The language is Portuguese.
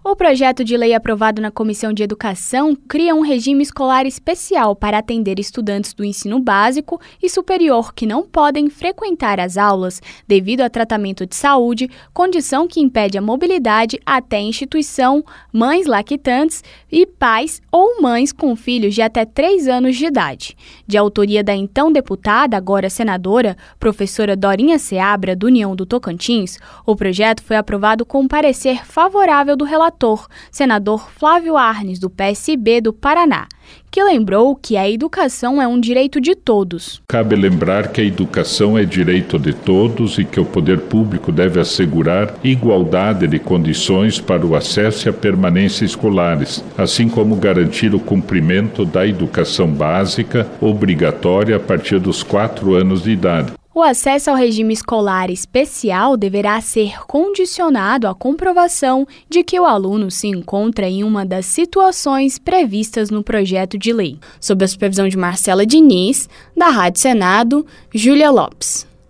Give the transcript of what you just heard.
O projeto de lei aprovado na Comissão de Educação cria um regime escolar especial para atender estudantes do ensino básico e superior que não podem frequentar as aulas devido a tratamento de saúde, condição que impede a mobilidade até a instituição, mães lactantes e pais ou mães com filhos de até 3 anos de idade. De autoria da então deputada, agora senadora, professora Dorinha Seabra, do União do Tocantins, o projeto foi aprovado com um parecer favorável do relator, senador Flávio Arnes, do PSB do Paraná, que lembrou que a educação é um direito de todos. Cabe lembrar que a educação é direito de todos e que o poder público deve assegurar igualdade de condições para o acesso e a permanência escolares, assim como garantir o cumprimento da educação básica obrigatória a partir dos 4 anos de idade. O acesso ao regime escolar especial deverá ser condicionado à comprovação de que o aluno se encontra em uma das situações previstas no projeto de lei. Sob a supervisão de Marcela Diniz, da Rádio Senado, Júlia Lopes.